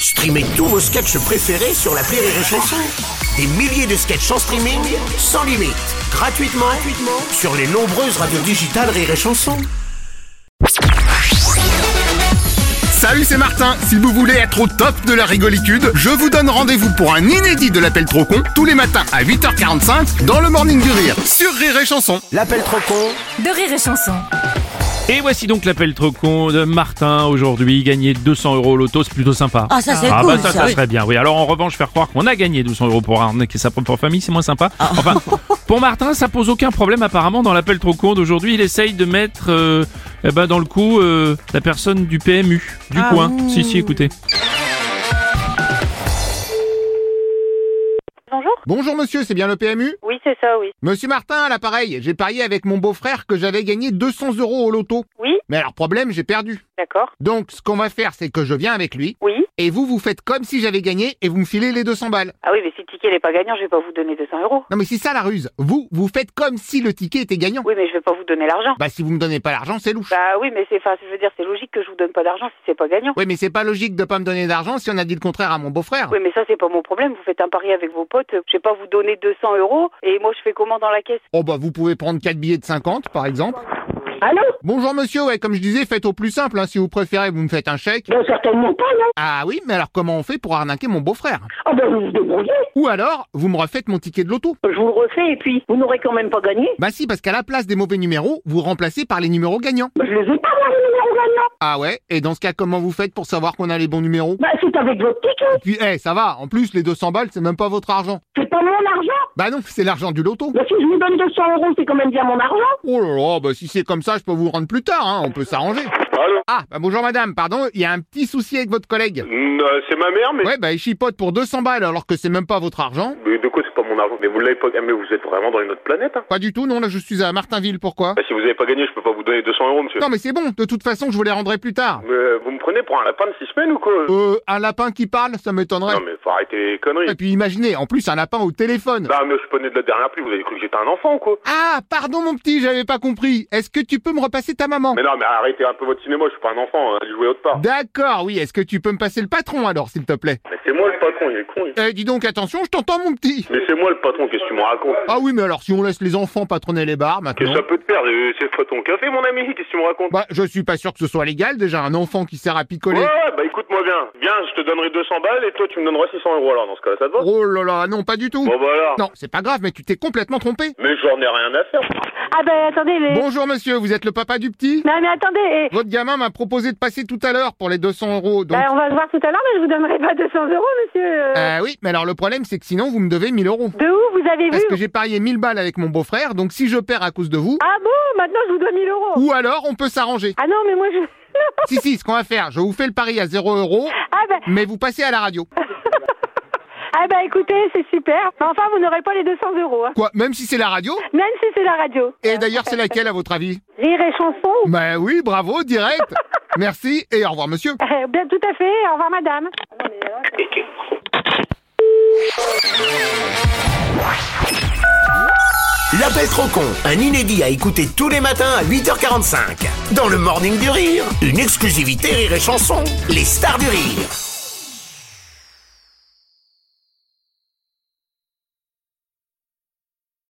Streamez tous vos sketchs préférés sur l'appli Rire et Chanson. Des milliers de sketchs en streaming, sans limite, gratuitement sur les nombreuses radios digitales Rire et Chanson. Salut, c'est Martin. Si vous voulez être au top de la rigolitude, je vous donne rendez-vous pour un inédit de l'appel trop con tous les matins à 8h45 dans le Morning du Rire sur Rire et Chanson. L'appel trop con de Rire et Chanson. Et voici donc l'appel trop con de Martin aujourd'hui. Gagner 200 € au loto, c'est plutôt sympa. Ah, ça c'est Ah cool, bah ça serait bien, oui. Alors en revanche, faire croire qu'on a gagné 200 € pour arnaquer sa propre famille, c'est moins sympa. Enfin, pour Martin, ça pose aucun problème apparemment dans l'appel trop con d'aujourd'hui. Il essaye de mettre dans le coup la personne du PMU, du coin. Si, écoutez. Bonjour. Bonjour monsieur, c'est bien le PMU? Oui, c'est ça, oui. Monsieur Martin à l'appareil, j'ai parié avec mon beau-frère que j'avais gagné 200 € au loto. Oui, Mais alors problème, j'ai perdu. d'accord. Donc ce qu'on va faire, c'est que je viens avec lui Oui. et vous faites comme si j'avais gagné et vous me filez les 200 balles. Ah oui, mais si le ticket n'est pas gagnant, je vais pas vous donner 200 €. Non mais c'est ça la ruse. Vous faites comme si le ticket était gagnant. Oui, mais je vais pas vous donner l'argent. Bah si vous me donnez pas l'argent, c'est louche. Bah oui, mais je veux dire, c'est logique que je vous donne pas d'argent si c'est pas gagnant. Oui mais c'est pas logique de pas me donner d'argent si on a dit le contraire à mon beau-frère. Oui, mais ça, c'est pas mon problème. Vous faites un pari avec vos potes. Je vais pas vous donner 200 € et moi, je fais comment dans la caisse? Oh bah vous pouvez prendre 4 billets de 50 par exemple. Allô? Bonjour monsieur, ouais comme je disais, faites au plus simple, hein. Si vous préférez vous me faites un chèque. Ben, certainement pas, non? Ah oui, mais alors comment on fait pour arnaquer mon beau-frère? Ah ben, vous vous débrouillez. Ou alors, vous me refaites mon ticket de loto. Je vous le refais et puis, vous n'aurez quand même pas gagné. Bah si, parce qu'à la place des mauvais numéros, vous remplacez par les numéros gagnants. Ben, je les ai pas, moi, les numéros gagnants. Ah ouais? Et dans ce cas, comment vous faites pour savoir qu'on a les bons numéros? Ben, c'est avec votre ticket. Puis, ça va, en plus, les 200 balles, c'est même pas votre argent. C'est pas mon argent. Bah non, c'est l'argent du loto. Ben, si je vous donne 200 €, c'est quand même bien mon argent. Oh là là, bah si c'est comme ça, je peux vous rendre plus tard, hein, on peut s'arranger. Allô? Ah, bah bonjour madame, pardon, il y a un petit souci avec votre collègue. C'est ma mère, mais... Ouais, bah il chipote pour 200 balles alors que c'est même pas votre argent. Mais de quoi c'est pas mon argent? Mais vous l'avez pas... Mais vous êtes vraiment dans une autre planète, hein? Pas du tout, non, là je suis à Martinville, pourquoi? Bah, si vous avez pas gagné, je peux pas vous donner 200 €, monsieur. Non mais c'est bon, de toute façon je vous les rendrai plus tard. Mais vous me prenez pour un lapin de 6 semaines ou quoi? Un lapin qui parle, ça m'étonnerait. Non mais faut arrêter les conneries. Et puis imaginez, en plus un lapin au téléphone. Non mais je suis pas né de la dernière pluie, vous avez cru que j'étais un enfant ou quoi? Ah, pardon mon petit, j'avais pas compris. Est-ce que tu peux me repasser ta maman? Mais non mais arrêtez un peu votre cinéma, je suis pas un enfant, allez jouer autre part. D'accord, oui, est-ce que tu peux me passer le patron alors, s'il te plaît? Mais c'est moi le patron, il est con. Dis donc, attention, je t'entends mon petit. Mais c'est moi le patron, qu'est-ce que tu me racontes? Ah oui, mais alors si on laisse les enfants patronner les bars Qu'est-ce maintenant... que ça peut te faire? C'est pas ton café mon ami, qu'est-ce que tu me racontes? Bah, je suis pas sûr que ce soit légal, déjà, un enfant qui sert à picoler. Ouais, bah écoute-moi bien. Viens, je te donnerai 200 balles et toi tu me donneras 600 € alors dans ce cas-là, ça te va? Oh là là, non, pas du tout. Bon bah alors. Non, c'est pas grave, mais tu t'es complètement trompé. Mais j'en ai rien à faire. Ah ben, attendez, mais... Bonjour monsieur, vous êtes le papa du petit? Non, mais attendez, Votre gamin m'a proposé de passer tout à l'heure pour les 200 €, donc... on va se voir tout à l'heure, mais je vous donnerai pas 200 €, monsieur. Oui, mais alors le problème c'est que sinon vous me devez 1000 €. De où vous avez vu? Parce que j'ai parié 1000 balles avec mon beau-frère, donc si je perds à cause de vous, Ah bon? Maintenant, je vous donne 1000 €. ou alors on peut s'arranger. Ah non, mais moi, je... Si, ce qu'on va faire, je vous fais le pari à 0 €, Ah ben, mais vous passez à la radio. écoutez, c'est super. Enfin, vous n'aurez pas les 200 €, hein. Quoi, même si c'est la radio? Même si c'est la radio. Et d'ailleurs c'est laquelle à votre avis? Rire et chanson? Bah oui, bravo, direct. Merci et au revoir monsieur. Bien, tout à fait. Au revoir, madame. L'appel trop con, un inédit à écouter tous les matins à 8h45. Dans le Morning du Rire, une exclusivité Rire et Chanson, les stars du rire.